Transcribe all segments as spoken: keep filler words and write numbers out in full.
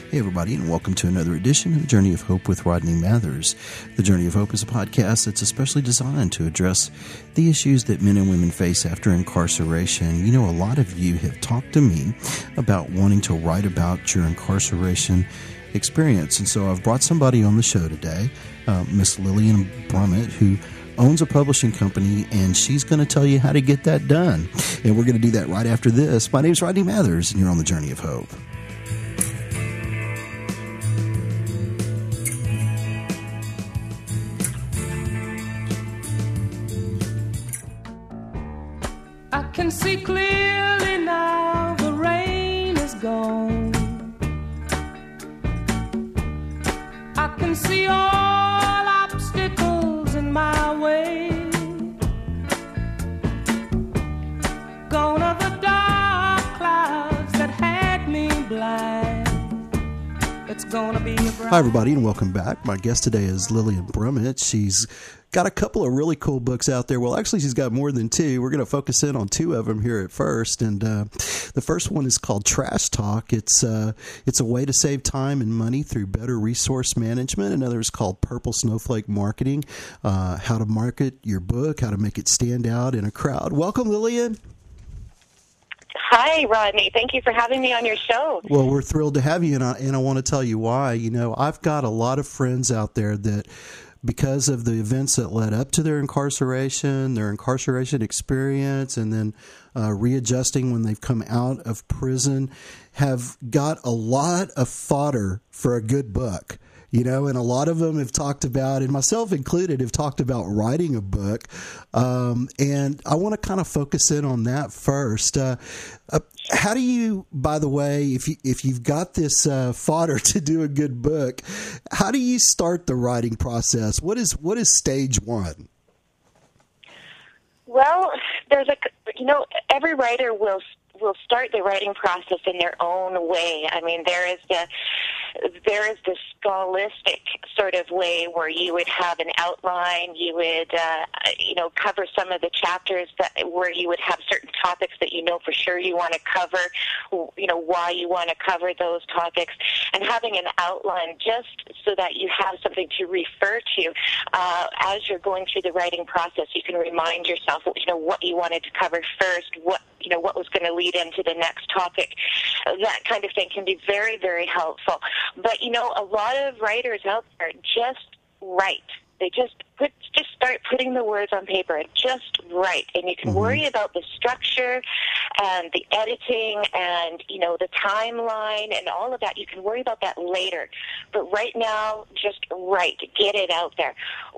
Hey, everybody, and welcome to another edition of The Journey of Hope with Rodney Mathers. The Journey of Hope is a podcast that's especially designed to address the issues that men and women face after incarceration. You know, a lot of you have talked to me about wanting to write about your incarceration experience, and so I've brought somebody on the show today, uh, Miss Lillian Brummett, who owns a publishing company, and she's going to tell you how to get that done. And we're going to do that right after this. My name is Rodney Mathers, and you're on The Journey of Hope. I can see clearly now, the rain is gone. I can see all obstacles in my way. Gone are the dark clouds that had me blind. It's gonna be a bright... Hi, everybody, and welcome back. My guest today is Lillian Brummett. She's got a couple of really cool books out there. Well, actually, she's got more than two. We're going to focus in on two of them here at first. And uh, the first one is called Trash Talk. It's uh, it's a way to save time and money through better resource management. Another is called Purple Snowflake Marketing, uh, how to market your book, how to make it stand out in a crowd. Welcome, Lillian. Hi, Rodney. Thank you for having me on your show. Well, we're thrilled to have you, and I, and I want to tell you why. You know, I've got a lot of friends out there that, because of the events that led up to their incarceration, their incarceration experience, and then uh, readjusting when they've come out of prison, have got a lot of fodder for a good book. You know, and a lot of them have talked about, and myself included, have talked about writing a book. Um, and I want to kind of focus in on that first. Uh, uh, how do you, by the way, if you if you've got this uh, fodder to do a good book, how do you start the writing process? What is what is stage one? Well, there's a you know every writer will will start the writing process in their own way. I mean, there is the there is the scholastic sort of way where you would have an outline, you would uh, you know cover some of the chapters that where you would have certain topics that you know for sure you want to cover, you know why you want to cover those topics, and having an outline just so that you have something to refer to uh, as you're going through the writing process. You can remind yourself, you know, what you wanted to cover first, what you know what was going to lead into the next topic. That kind of thing can be very, very helpful. But, you know, a lot of writers out there just write. They just put, just start putting the words on paper and just write. And you can mm-hmm. worry about the structure and the editing and, you know, the timeline and all of that. You can worry about that later. But right now, just write. Get it out there.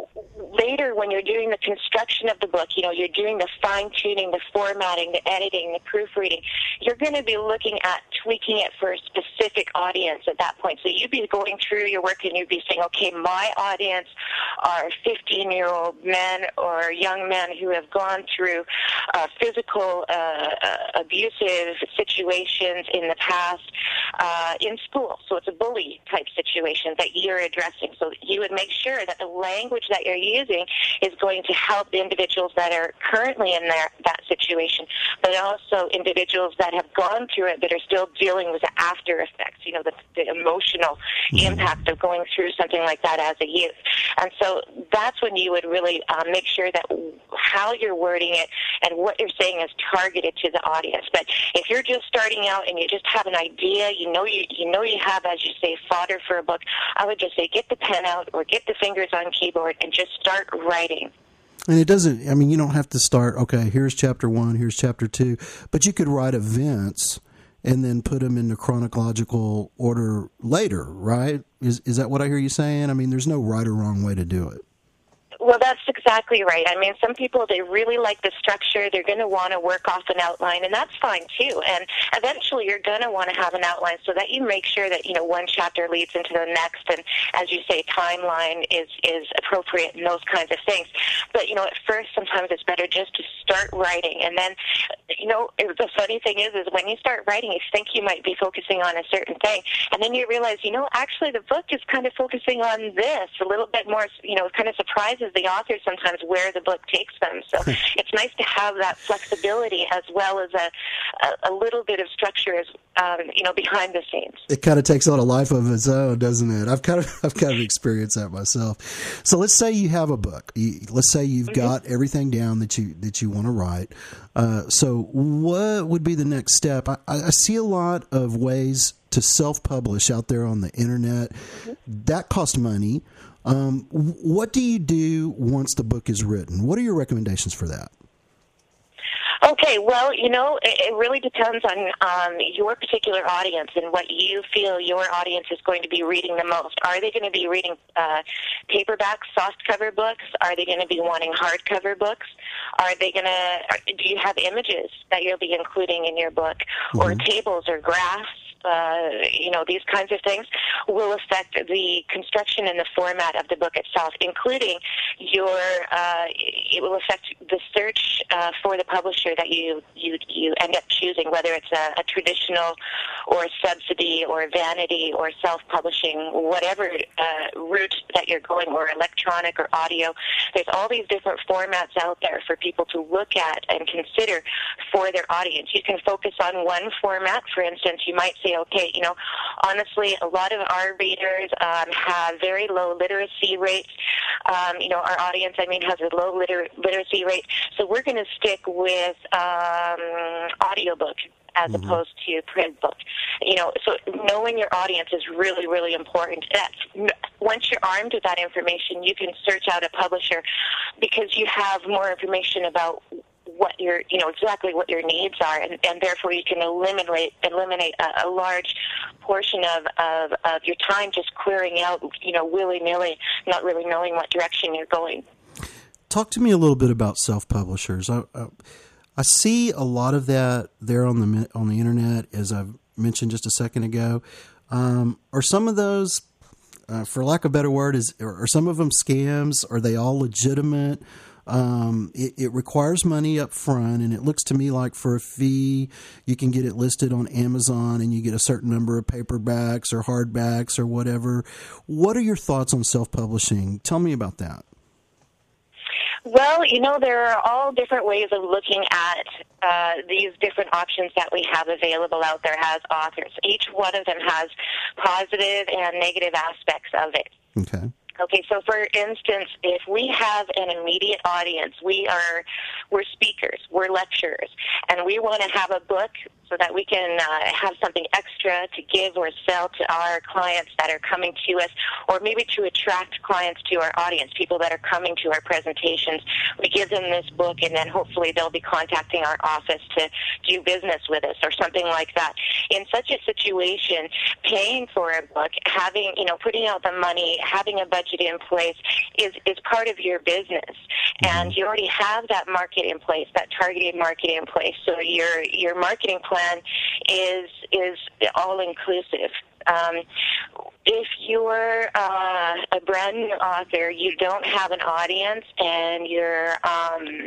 Later, when you're doing the construction of the book, you know, you're doing the fine-tuning, the formatting, the editing, the proofreading, you're going to be looking at tweaking it for a specific audience at that point. So you'd be going through your work and you'd be saying, okay, my audience are fifteen-year-old men or young men who have gone through uh, physical uh, uh, abusive situations in the past uh, in school. So it's a bully-type situation that you're addressing. So you would make sure that the language that you're using is going to help individuals that are currently in their, that situation, but also individuals that have gone through it but are still dealing with the after effects, you know, the, the emotional impact of going through something like that as a youth. And so that's when you would really uh, make sure that how you're wording it and what you're saying is targeted to the audience. But if you're just starting out and you just have an idea, you know you you know you have, as you say, fodder for a book, I would just say get the pen out or get the fingers on keyboard and just start writing. And it doesn't, I mean, you don't have to start, okay, here's chapter one, here's chapter two, but you could write events and then put them into chronological order later, right? Is is that what I hear you saying? I mean, there's no right or wrong way to do it. Well, that's exactly right. I mean, some people, they really like the structure. They're going to want to work off an outline, and that's fine, too. And eventually you're going to want to have an outline so that you make sure that, you know, one chapter leads into the next, and, as you say, timeline is, is appropriate and those kinds of things. But, you know, at first, sometimes it's better just to start writing. And then, you know, the funny thing is, is when you start writing, you think you might be focusing on a certain thing, and then you realize, you know, actually the book is kind of focusing on this a little bit more, you know, kind of surprises the author sometimes where the book takes them. So it's nice to have that flexibility as well as a, a, a little bit of structure, as, um, you know, behind the scenes. It kind of takes on a life of its own, doesn't it? I've kind of I've kind of experienced that myself. So let's say you have a book. You, let's say you've mm-hmm. got everything down that you that you want to write. Uh, so what would be the next step? I, I see a lot of ways to self-publish out there on the internet. Mm-hmm. That costs money. Um, what do you do once the book is written? What are your recommendations for that? Okay, well, you know, it, it really depends on um, your particular audience and what you feel your audience is going to be reading the most. Are they going to be reading uh, paperback, softcover books? Are they going to be wanting hardcover books? Are they going to? Do you have images that you'll be including in your book, mm-hmm. or tables or graphs? Uh, you know, these kinds of things will affect the construction and the format of the book itself, including your, uh, it will affect the search uh, for the publisher that you, you you end up choosing, whether it's a, a traditional or a subsidy or vanity or self-publishing, whatever uh, route that you're going, or electronic or audio. There's all these different formats out there for people to look at and consider for their audience. You can focus on one format. For instance, you might say, okay, you know, honestly, a lot of our readers um, have very low literacy rates. Um, you know, our audience, I mean, has a low liter- literacy rate. So we're going to stick with um, audiobook as mm-hmm. opposed to print book. You know, so knowing your audience is really, really important. That's, once you're armed with that information, you can search out a publisher because you have more information about what your, you know, exactly what your needs are, and, and therefore you can eliminate eliminate a, a large portion of, of, of your time just querying out, you know, willy-nilly, not really knowing what direction you're going. Talk to me a little bit about self-publishers. I, I, I see a lot of that there on the on the internet, as I've mentioned just a second ago. Um, are some of those, uh, for lack of a better word, is are some of them scams? Are they all legitimate? Um, it, it requires money up front, and it looks to me like for a fee, you can get it listed on Amazon and you get a certain number of paperbacks or hardbacks or whatever. What are your thoughts on self-publishing? Tell me about that. Well, you know, there are all different ways of looking at uh, these different options that we have available out there as authors. Each one of them has positive and negative aspects of it. Okay. Okay, so for instance, if we have an immediate audience, we are, we're speakers, we're lecturers, and we want to have a book so that we can uh, have something extra to give or sell to our clients that are coming to us, or maybe to attract clients to our audience, people that are coming to our presentations. We give them this book, and then hopefully they'll be contacting our office to do business with us or something like that. In such a situation, paying for a book, having, you know, putting out the money, having a budget in place is, is part of your business. Mm-hmm. And you already have that market in place, that targeted market in place. So your your marketing plan is is all inclusive. Um, if you're uh, a brand new author, you don't have an audience, and you're um,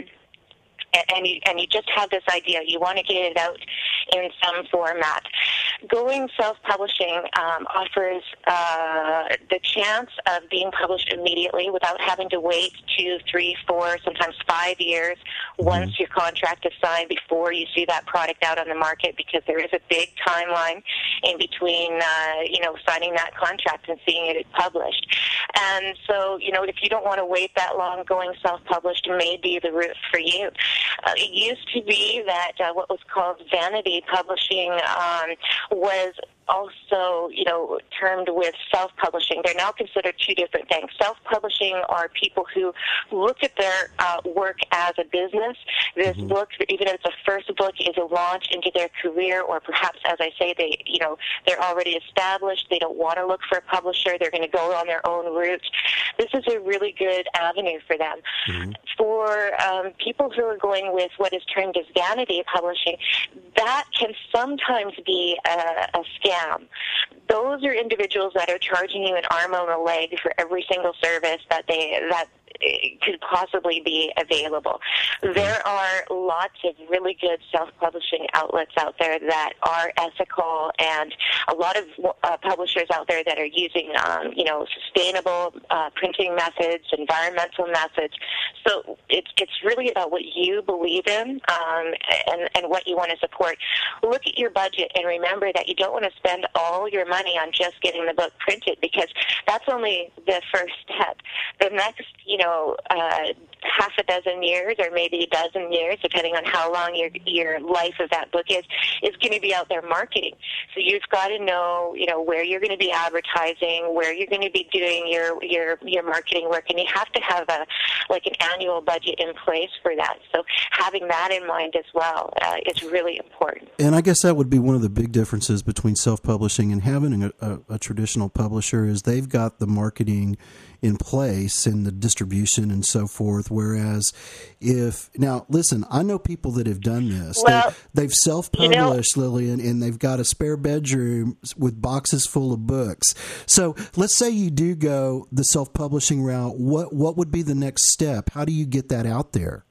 and you and you just have this idea, you want to get it out in some format. Going self-publishing um, offers uh, the chance of being published immediately without having to wait two, three, four, sometimes five years mm-hmm. once your contract is signed before you see that product out on the market, because there is a big timeline in between, uh, you know, signing that contract and seeing it published. And so, you know, if you don't want to wait that long, going self-published may be the route for you. Uh, it used to be that uh, what was called vanity publishing um, was also, you know, termed with self-publishing. They're now considered two different things. Self-publishing are people who look at their uh, work as a business. This mm-hmm. book, even if it's a first book, is a launch into their career, or perhaps, as I say, they, you know, they're already established. They don't want to look for a publisher. They're going to go on their own route. This is a really good avenue for them. Mm-hmm. For um, people who are going with what is termed as vanity publishing, that can sometimes be a, a scam. Those are individuals that are charging you an arm and a leg for every single service that they that could possibly be available. There are lots of really good self-publishing outlets out there that are ethical, and a lot of uh, publishers out there that are using, um, you know, sustainable uh, printing methods, environmental methods. So it's it's really about what you believe in um, and, and what you want to support. Look at your budget and remember that you don't want to spend all your money on just getting the book printed, because that's only the first step. The next, you know, uh, half a dozen years or maybe a dozen years, depending on how long your your life of that book is, is going to be out there marketing. So you've got to know, you know, where you're going to be advertising, where you're going to be doing your your your marketing work, and you have to have a like an annual budget in place for that. So having that in mind as well uh, is really important. And I guess that would be one of the big differences between self-publishing and having a, a, a traditional publisher is they've got the marketing in place and the distribution and so forth. Whereas if now, listen, I know people that have done this. Well, they, they've self-published, you know, Lillian, and they've got a spare bedroom with boxes full of books. So let's say you do go the self-publishing route. What what would be the next step? How do you get that out there?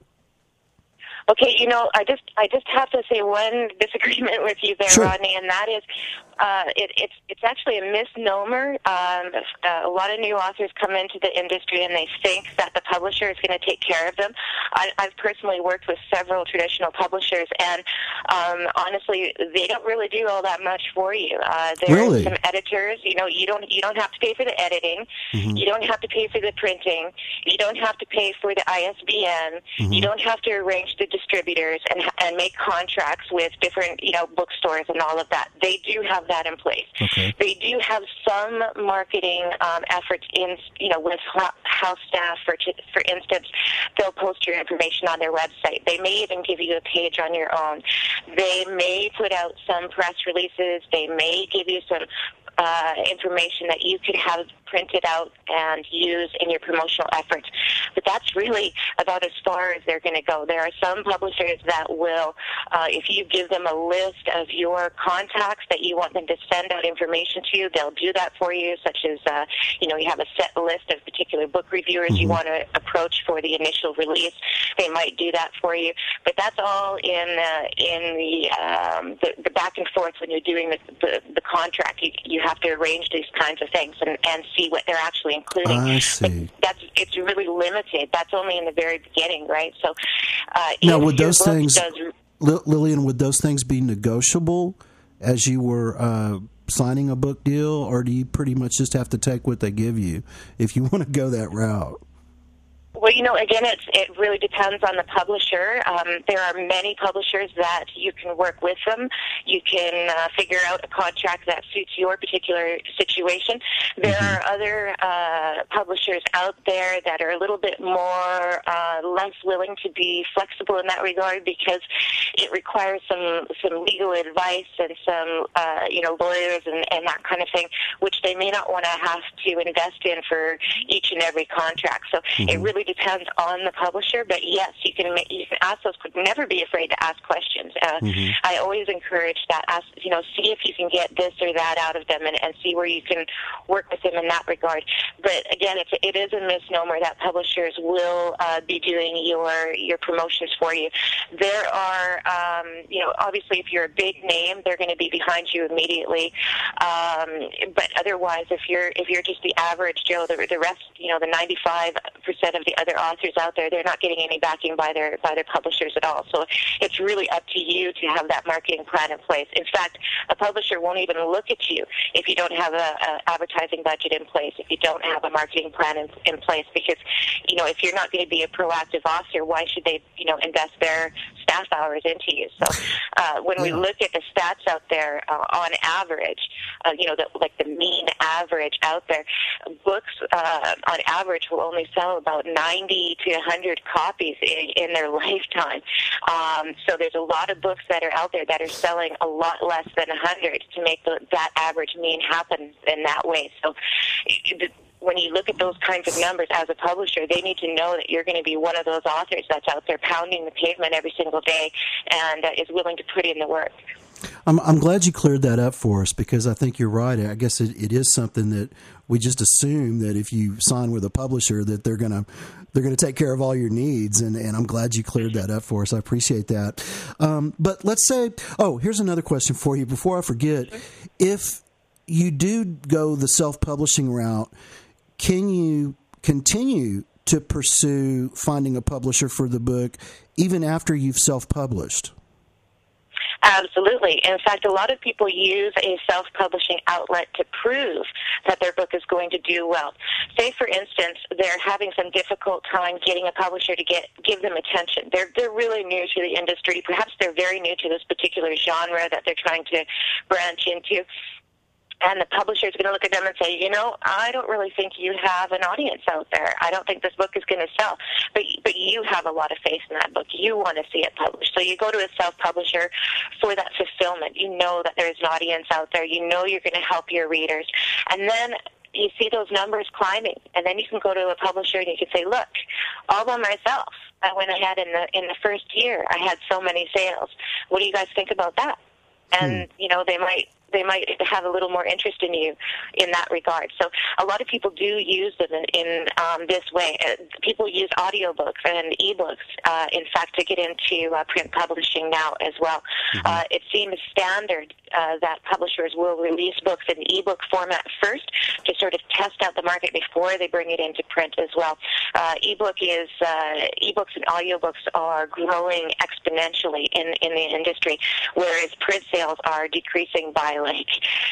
Okay, you know, I just I just have to say one disagreement with you there, Sure. Rodney, and that is uh, it, it's it's actually a misnomer. Um, uh, a lot of new authors come into the industry and they think that the publisher is going to take care of them. I, I've personally worked with several traditional publishers, and um, honestly, they don't really do all that much for you. Uh, there Really? are some editors. You know, you don't you don't have to pay for the editing. Mm-hmm. You don't have to pay for the printing. You don't have to pay for the I S B N. Mm-hmm. You don't have to arrange the distributors and and make contracts with different, you know, bookstores and all of that. They do have that in place. Okay. They do have some marketing um, efforts in, you know, with house staff. For for instance, they'll post your information on their website. They may even give you a page on your own. They may put out some press releases. They may give you some uh, information that you could have printed out and use in your promotional efforts. But that's really about as far as they're going to go. There are some publishers that will, uh, if you give them a list of your contacts that you want them to send out information to you, they'll do that for you, such as, uh, you know, you have a set list of particular book reviewers mm-hmm. you want to approach for the initial release. They might do that for you. But that's all in uh, in the, um, the the back and forth when you're doing the, the, the contract. You, you have to arrange these kinds of things and, and see what they're actually including. I see. But that's it's really limited. That's only in the very beginning, right? So, uh, now would those book things, does, Lillian, would those things be negotiable as you were uh, signing a book deal, or do you pretty much just have to take what they give you if you want to go that route? Well, you know, again, it's, it really depends on the publisher. Um, there are many publishers that you can work with them. You can uh, figure out a contract that suits your particular situation. There mm-hmm. are other uh, publishers out there that are a little bit more uh, less willing to be flexible in that regard, because it requires some some legal advice and some uh, you know lawyers and, and that kind of thing, which they may not want to have to invest in for each and every contract. So mm-hmm. it really depends on the publisher, but yes, you can make, you can ask those. Never be afraid to ask questions. Uh, mm-hmm. I always encourage that. Ask, you know, see if you can get this or that out of them, and, and see where you can work with them in that regard. But again, it's, it is a misnomer that publishers will uh, be doing your your promotions for you. There are, um, you know, obviously if you're a big name, they're going to be behind you immediately. Um, but otherwise, if you're if you're just the average Joe, the, the rest, you know, the ninety-five percent of the other authors out there, they're not getting any backing by their by their publishers at all. So it's really up to you to have that marketing plan in place. In fact, a publisher won't even look at you if you don't have a, a advertising budget in place, if you don't have a marketing plan in, in place, because, you know, if you're not going to be a proactive author, why should they, you know, invest their staff hours into you? So uh, when yeah. we look at the stats out there, uh, on average, uh, you know, the, like the mean average out there, books uh, on average will only sell about ninety to one hundred copies in, in their lifetime. Um, so there's a lot of books that are out there that are selling a lot less than one hundred to make the, that average mean happen in that way. So it, when you look at those kinds of numbers as a publisher, they need to know that you're going to be one of those authors that's out there pounding the pavement every single day and uh, is willing to put in the work. I'm, I'm glad you cleared that up for us, because I think you're right. I guess it, it is something that we just assume that if you sign with a publisher that they're gonna they're gonna take care of all your needs, and, and I'm glad you cleared that up for us. I appreciate that. Um, but let's say, oh, here's another question for you before I forget. If you do go the self-publishing route, can you continue to pursue finding a publisher for the book even after you've self-published? Absolutely. In fact, a lot of people use a self-publishing outlet to prove that their book is going to do well. Say, for instance, they're having some difficult time getting a publisher to get give them attention. They're they're really new to the industry. Perhaps they're very new to this particular genre that they're trying to branch into. And the publisher is going to look at them and say, you know, I don't really think you have an audience out there. I don't think this book is going to sell. But but you have a lot of faith in that book. You want to see it published. So you go to a self-publisher for that fulfillment. You know that there's an audience out there. You know you're going to help your readers. And then you see those numbers climbing. And then you can go to a publisher and you can say, look, all by myself, I went ahead in the in the first year, I had so many sales. What do you guys think about that? And, hmm. you know, they might... they might have a little more interest in you in that regard. So a lot of people do use them in, in um, this way. Uh, people use audiobooks and ebooks, uh, in fact, to get into uh, print publishing now as well. Mm-hmm. Uh, it seems standard uh, that publishers will release books in ebook format first to sort of test out the market before they bring it into print as well. Uh, ebook is, uh, ebooks and audiobooks are growing exponentially in, in the industry, whereas print sales are decreasing by like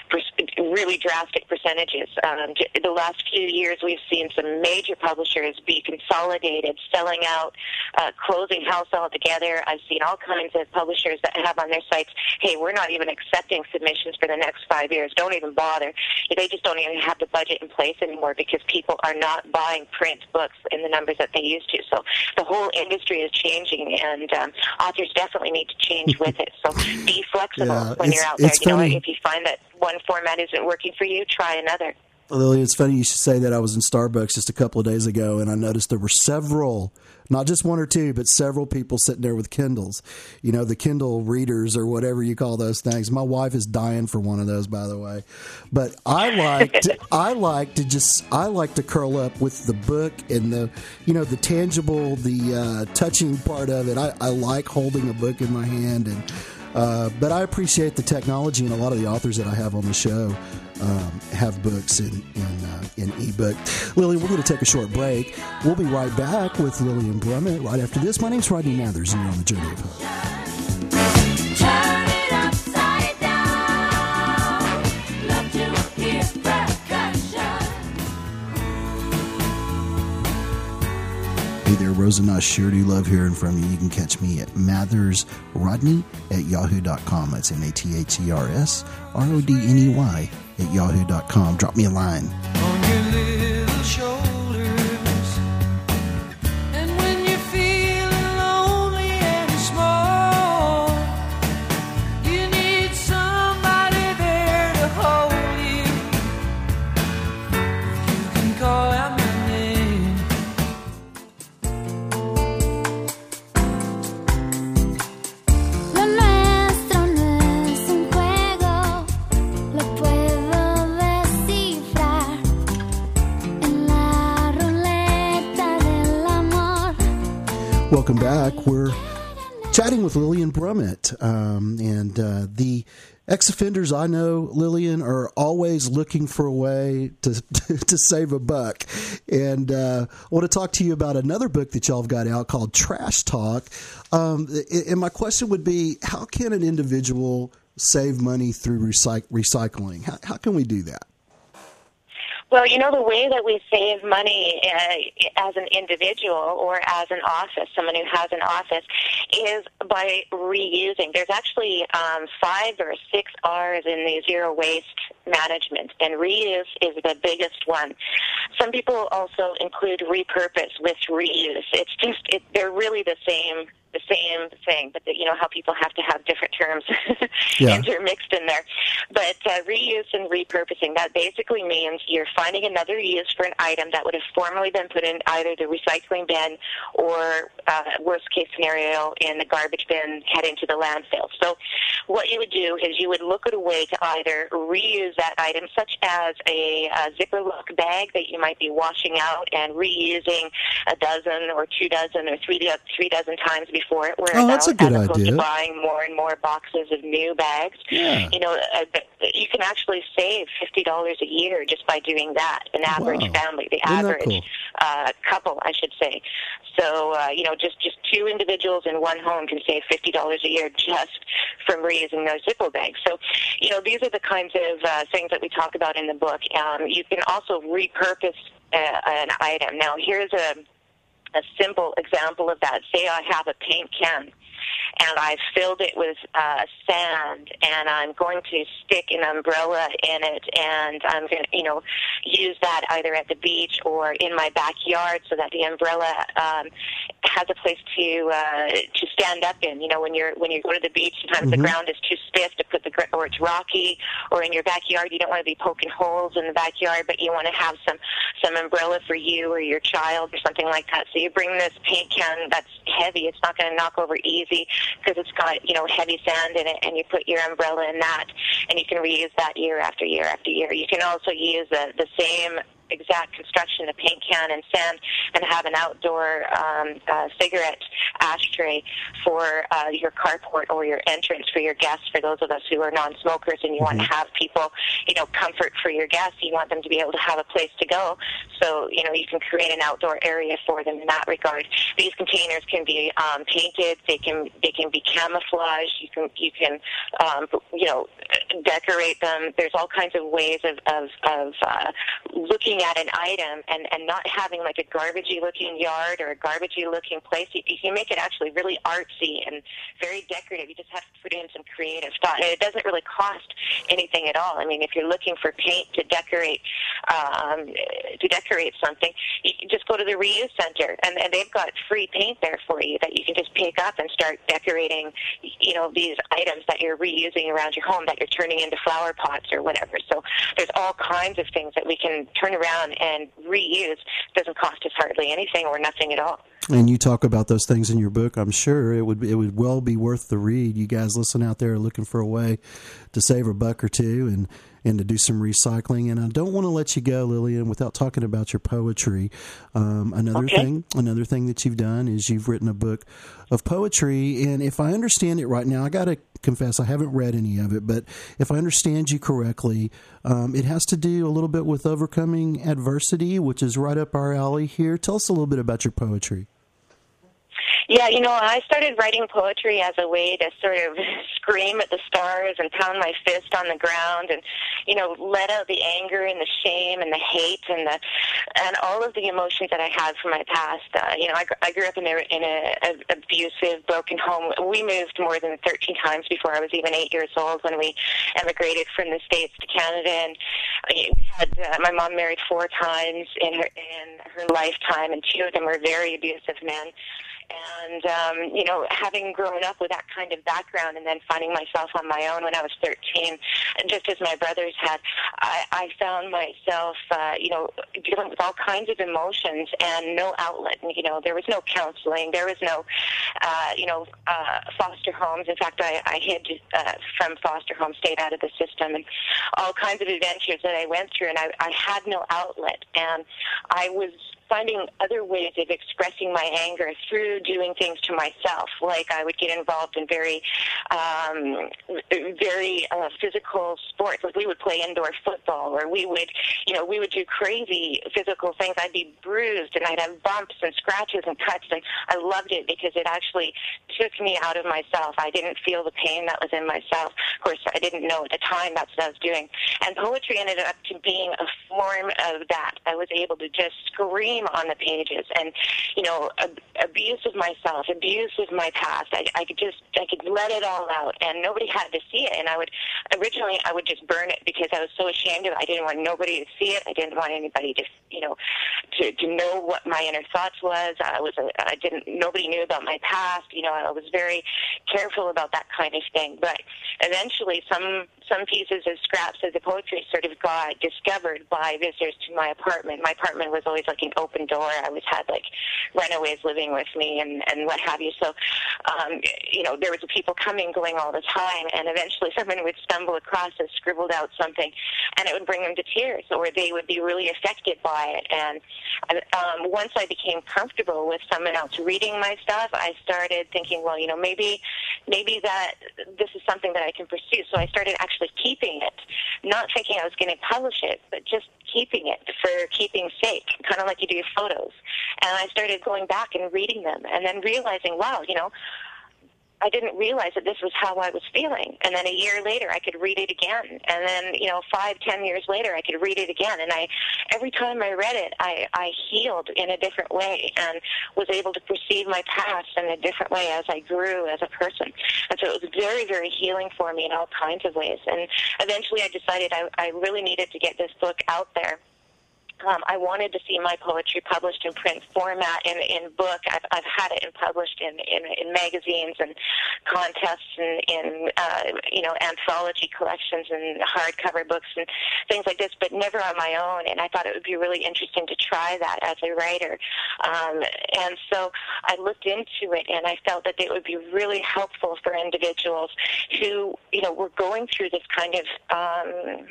really drastic percentages. Um, the last few years, we've seen some major publishers be consolidated, selling out, uh, closing house altogether. I've seen all kinds of publishers that have on their sites, hey, we're not even accepting submissions for the next five years. Don't even bother. They just don't even have the budget in place anymore because people are not buying print books in the numbers that they used to. So the whole industry is changing, and um, authors definitely need to change with it. So be flexible yeah, when you're out there. You funny. know, if you find that one format isn't working for you, try another. Lily, it's funny you should say that. I was in Starbucks just a couple of days ago, and I noticed there were several, not just one or two, but several people sitting there with Kindles. You know, the Kindle readers or whatever you call those things. My wife is dying for one of those, by the way. But I like to, I like to just I like to curl up with the book and the you know the tangible, the uh, touching part of it. I, I like holding a book in my hand and. Uh, but I appreciate the technology, and a lot of the authors that I have on the show um, have books in in, uh, in ebook. Lily, we're going to take a short break. We'll be right back with Lillian Brummett right after this. My name's Rodney Mathers, and you're on the Journey of Hope. Hey there, Rosa and I sure do love hearing from you. You can catch me at Mathers Rodney at yahoo dot com. That's M A T H E R S R O D N E Y at yahoo dot com. Drop me a line. On your little shoulders, and when you're feeling lonely and small, you need somebody there to hold you. You can call out my name. Lo nuestro no es un juego, lo puedo descifrar en la ruleta del amor. Welcome back. We're chatting with Lillian Brummett, um, and uh, the ex-offenders I know, Lillian, are always looking for a way to to save a buck. And uh, I want to talk to you about another book that y'all have got out called Trash Talk. Um, and my question would be, how can an individual save money through recyc- recycling? How, how can we do that? Well, you know, the way that we save money uh, as an individual or as an office, someone who has an office, is by reusing. There's actually um, five or six R's in the zero waste management, and reuse is the biggest one. Some people also include repurpose with reuse. It's just, it, they're really the same the same thing, but the, you know how people have to have different terms Yeah. intermixed in there. But uh, reuse and repurposing, that basically means you're finding another use for an item that would have formerly been put in either the recycling bin or, uh, worst case scenario, in the garbage bin heading to the landfill. So what you would do is you would look at a way to either reuse that item, such as a, a zipper lock bag that you might be washing out and reusing a dozen or two dozen or three, do- three dozen times before it wears Oh, that's out, a good as opposed idea. to buying more and more boxes of new bags. Yeah. You know, uh, you can actually save fifty dollars a year just by doing that. An average Wow. family, the Isn't that average cool? uh, couple, I should say. So, uh, you know, just, just two individuals in one home can save fifty dollars a year just from reusing those Zippo bags. So, you know, these are the kinds of uh, things that we talk about in the book. Um, you can also repurpose uh, an item. Now, here's a, a simple example of that. Say I have a paint can, and I've filled it with uh, sand, and I'm going to stick an umbrella in it, and I'm going to, you know, use that either at the beach or in my backyard so that the umbrella um, has a place to uh, to stand up in. You know, when you're when you go to the beach, sometimes Mhm. the ground is too stiff to put the gr- or it's rocky, or in your backyard, you don't want to be poking holes in the backyard, but you want to have some some umbrella for you or your child or something like that. So you bring this paint can that's heavy. It's not going to knock over easy because it's got, you know, heavy sand in it, and you put your umbrella in that, and you can reuse that year after year after year. You can also use the, the same exact construction, a paint can and sand, and have an outdoor um, uh, cigarette ashtray for uh, your carport or your entrance for your guests, for those of us who are non-smokers and you Mm-hmm. want to have people, you know, comfort for your guests. You want them to be able to have a place to go. So, you know, you can create an outdoor area for them in that regard. These containers can be um, painted. They can they can be camouflaged. You can, you can um, you know, decorate them. There's all kinds of ways of, of, of uh, looking at an item and, and not having like a garbagey looking yard or a garbagey looking place. You, you can make it actually really artsy and very decorative. You just have to put in some creative thought. And it doesn't really cost anything at all. I mean, if you're looking for paint to decorate um, to decorate something, you can just go to the reuse center, and, and they've got free paint there for you that you can just pick up and start decorating, you know, these items that you're reusing around your home that you're turning into flower pots or whatever. So there's all kinds of things that we can turn around and reuse. It doesn't cost us hardly anything or nothing at all. And you talk about those things in your book. I'm sure it would it would well be worth the read. You guys listen out there are looking for a way to save a buck or two and, and to do some recycling. And I don't want to let you go, Lillian, without talking about your poetry. Um, another Okay. thing, another thing that you've done is you've written a book of poetry. And if I understand it right now, I got to confess I haven't read any of it, but if I understand you correctly, um, it has to do a little bit with overcoming adversity, which is right up our alley here. Tell us a little bit about your poetry. Yeah, you know, I started writing poetry as a way to sort of scream at the stars and pound my fist on the ground and, you know, let out the anger and the shame and the hate and the and all of the emotions that I had from my past. Uh, you know, I, I grew up in a in a, a abusive, broken home. We moved more than thirteen times before I was even eight years old when we emigrated from the States to Canada. And we had uh, my mom married four times in her in her lifetime, and two of them were very abusive men. And, um, you know, having grown up with that kind of background and then finding myself on my own when I was thirteen, just as my brothers had, I, I found myself, uh, you know, dealing with all kinds of emotions and no outlet. And, you know, there was no counseling. There was no, uh, you know, uh, foster homes. In fact, I, I hid uh, from foster homes, stayed out of the system, and all kinds of adventures that I went through. And I, I had no outlet. And I was finding other ways of expressing my anger through doing things to myself. Like I would get involved in very, um, very uh, physical sports. Like we would play indoor football, or we would, you know, we would do crazy physical things. I'd be bruised, and I'd have bumps and scratches and cuts, and I loved it because it actually took me out of myself. I didn't feel the pain that was in myself. Of course, I didn't know at the time that's what I was doing. And poetry ended up to being a form of that. I was able to just scream on the pages and, you know, ab- abuse of myself, abuse of my past. I, I could just, I could let it all out, and nobody had to see it. And I would, originally, I would just burn it because I was so ashamed of it. I didn't want nobody to see it. I didn't want anybody to, you know, to, to know what my inner thoughts was. I was, a, I didn't, nobody knew about my past. You know, I was very careful about that kind of thing. But eventually, some, some pieces of scraps of the poetry sort of got discovered by visitors to my apartment. My apartment was always like an open door. I always had like runaways living with me and, and what have you. So, um, you know, there was people coming, going all the time, and eventually someone would stumble across and scribbled out something, and it would bring them to tears, or they would be really affected by it. And um, once I became comfortable with someone else reading my stuff, I started thinking, well, you know, maybe, maybe that this is something that I can pursue. So I started actually keeping it, not thinking I was going to publish it, but just keeping it for keeping's sake, kind of like you do photos. And I started going back and reading them, and then realizing, wow, you know, I didn't realize that this was how I was feeling. And then a year later, I could read it again. And then, you know, five, ten years later, I could read it again. And I, every time I read it, I, I healed in a different way and was able to perceive my past in a different way as I grew as a person. And so it was very, very healing for me in all kinds of ways. And eventually I decided I, I really needed to get this book out there. Um, I wanted to see my poetry published in print format, in, in book. I've, I've had it in published in, in, in magazines and contests and in, uh, you know, anthology collections and hardcover books and things like this, but never on my own. And I thought it would be really interesting to try that as a writer. Um, and so I looked into it, and I felt that it would be really helpful for individuals who, you know, were going through this kind of um,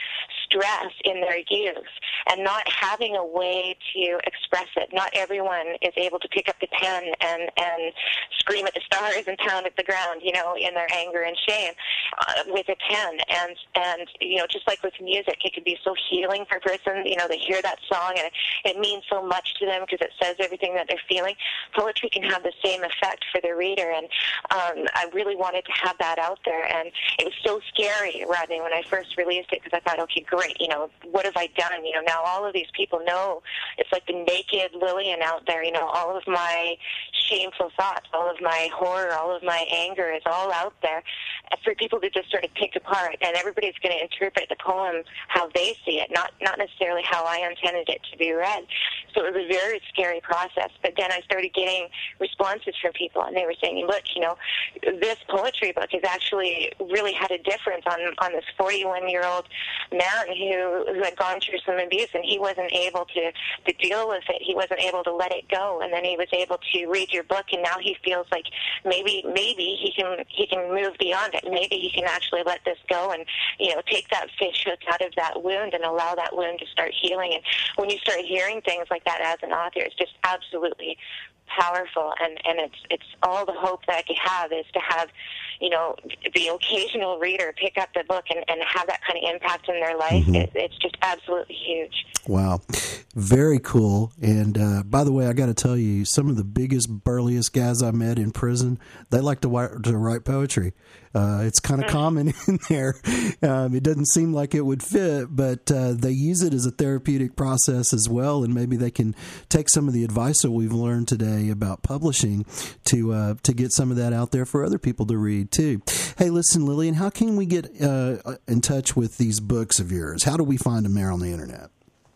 stress in their youth and not having a way to express it. Not everyone is able to pick up the pen and, and scream at the stars and pound at the ground, you know, in their anger and shame uh, with a pen. And, and, you know, just like with music, it can be so healing for a person. You know, they hear that song and it, it means so much to them because it says everything that they're feeling. Poetry can have the same effect for the reader, and um, I really wanted to have that out there. And it was so scary, Rodney, when I first released it, because I thought, okay, great, you know, what have I done? You know, now all of these people know. It's like the naked Lillian out there, you know, all of my shameful thoughts, all of my horror, all of my anger is all out there for people to just sort of pick apart, and everybody's going to interpret the poem how they see it, not not necessarily how I intended it to be read. So it was a very scary process. But then I started getting responses from people, and they were saying, look, you know, this poetry book has actually really had a difference on on this forty-one-year-old man who, who had gone through some abuse, and he wasn't able to, to deal with it. He wasn't able to let it go, and then he was able to read your book, and now he feels like maybe maybe he can he can move beyond it. Maybe he can actually let this go and, you know, take that fish hook out of that wound and allow that wound to start healing. And when you start hearing things like that as an author, it's just absolutely powerful, and, and it's it's all the hope that I could have is to have, you know, the occasional reader pick up the book and, and have that kind of impact in their life. Mm-hmm. It, it's just absolutely huge. Wow. Very cool. And uh, by the way, I got to tell you, some of the biggest, burliest guys I met in prison, they like to, write, to write poetry. Uh, it's kind of mm-hmm. common in there. Um, it doesn't seem like it would fit, but uh, they use it as a therapeutic process as well, and maybe they can take some of the advice that we've learned today about publishing to uh, to get some of that out there for other people to read too. Hey, listen, Lillian, how can we get uh, in touch with these books of yours? How do we find them there on the internet?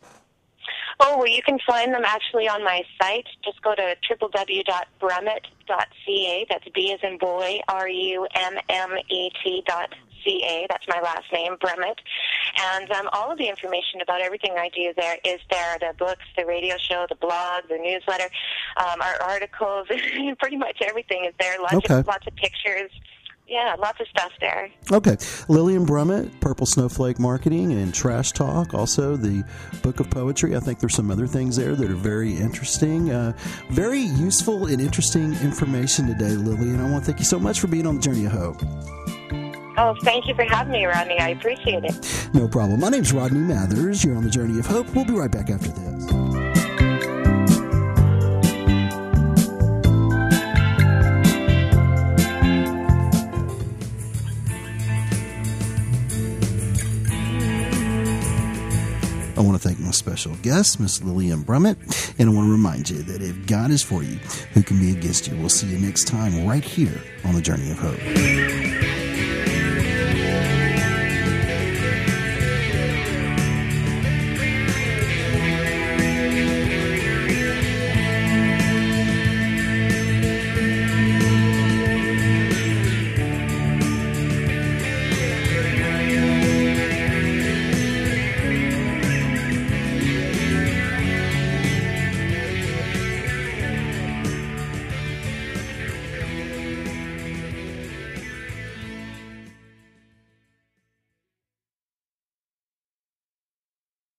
Oh, well, you can find them actually on my site. Just go to w w w dot brummett dot c a. That's B as in boy, R U M M E T dot C A. That's my last name, Brummett. And um, all of the information about everything I do there is there. The books, the radio show, the blog, the newsletter, um, our articles, pretty much everything is there. Lots okay. of lots of pictures. Yeah, lots of stuff there. Okay. Lillian Brummett, Purple Snowflake Marketing and Trash Talk, also the Book of Poetry. I think there's some other things there that are very interesting. Uh, very useful and interesting information today, Lillian. I want to thank you so much for being on the Journey of Hope. Oh, thank you for having me, Rodney. I appreciate it. No problem. My name's Rodney Mathers. You're on the Journey of Hope. We'll be right back after this. I want to thank my special guest, Miss Lillian Brummett, and I want to remind you that if God is for you, who can be against you? We'll see you next time right here on The Journey of Hope.